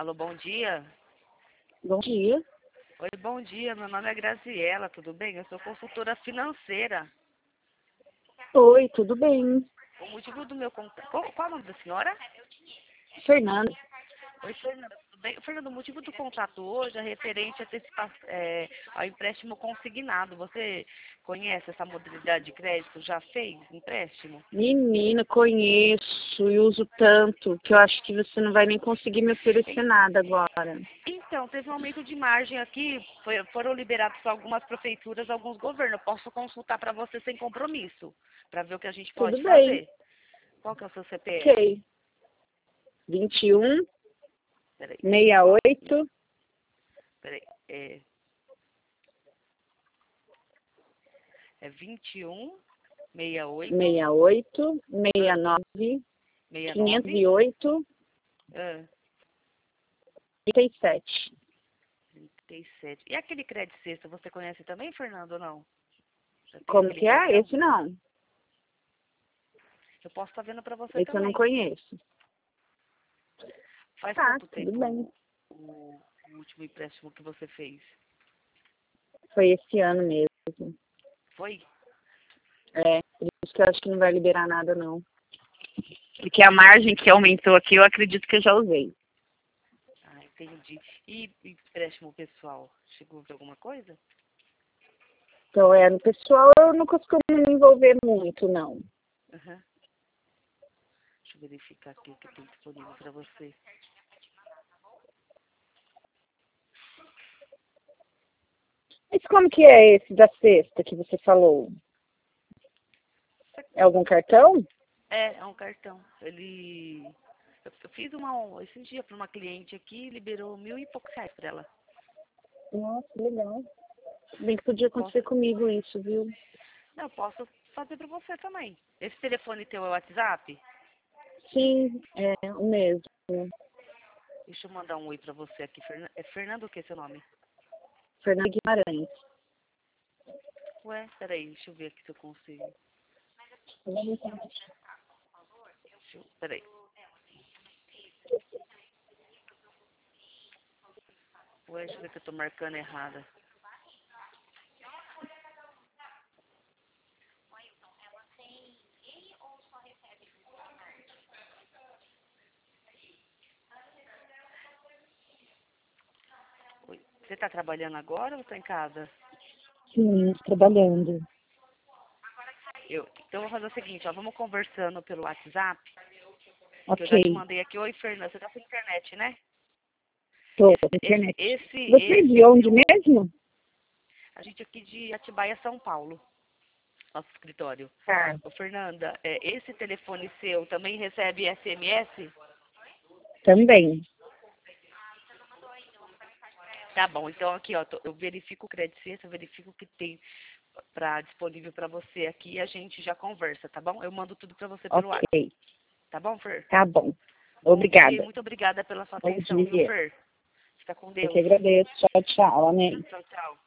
Alô, bom dia. Bom dia. Oi, bom dia. Meu nome é Graziela, tudo bem? Eu sou consultora financeira. Oi, tudo bem? O motivo do meu contato... Qual é o nome da senhora? Fernanda. Oi, Fernanda, tudo bem? Fernanda, o motivo do contato hoje é referente ao empréstimo consignado. Você conhece essa modalidade de crédito? Já fez empréstimo? Menina, conheço e uso tanto que eu acho que você não vai nem conseguir me oferecer nada agora. Então, teve um aumento de margem aqui, foram liberados para algumas prefeituras, alguns governos. Eu posso consultar para você sem compromisso, para ver o que a gente Tudo pode bem. fazer. Qual que é o seu CPF? Ok. 21, Peraí, deixa eu só... 68, Peraí, é 21, 68, 68, 69, 69, 508, ah, 37. 37. E aquele crédito sexta, você conhece também, Fernando, ou não? Já tem Como aquele que é? cartão? Esse não. Eu posso estar vendo para você Esse eu não também. conheço. Faz Tá, quanto tudo tempo bem. o último empréstimo que você fez? Foi esse ano mesmo. Foi? É, por isso que eu acho que não vai liberar nada, não. Porque a margem que aumentou aqui, eu acredito que eu já usei. Ah, entendi. E empréstimo pessoal? Chegou de alguma coisa? Então, no pessoal, eu não costumo me envolver muito, não. Aham. Deixa eu verificar aqui o que tem disponível para você. Mas como que é esse da sexta que você falou? É algum cartão? É um cartão. Eu fiz esses dias para uma cliente aqui, liberou 1.000 e poucos reais para ela. Nossa, legal. Bem que podia Eu posso, acontecer comigo isso, viu? não, eu posso fazer para você também. Esse telefone teu é o WhatsApp? Sim, é o mesmo. Deixa eu mandar um oi para você aqui. É Fernando o que é seu nome? Fernanda Guimarães. Ué, peraí, deixa eu ver aqui se eu consigo. Peraí. Ué, deixa eu ver que eu tô marcando errada. Oi. Você tá trabalhando agora ou tá em casa? Sim, trabalhando. Então eu vou fazer o seguinte, ó, vamos conversando pelo WhatsApp, que eu já te Ok, mandei aqui. Oi, Fernanda, você tá com internet, né? tô Esse, na esse, internet. esse, Você é de esse onde seu, mesmo? a gente aqui de Atibaia, São Paulo, nosso escritório. Tá, Ô, Fernanda, esse telefone seu também recebe SMS? também. Tá bom, então aqui, ó, eu verifico o crédito sexta, eu verifico o que tem disponível para você aqui e a gente já conversa, tá bom? Eu mando tudo para você pelo WhatsApp, Ok, tá bom, Fer? tá bom. Bom dia e Obrigada. muito obrigada pela sua Bom atenção, viu, dia. Fer? Fica com Eu que Deus. agradeço. Tchau, tchau. Amém. Tchau, tchau.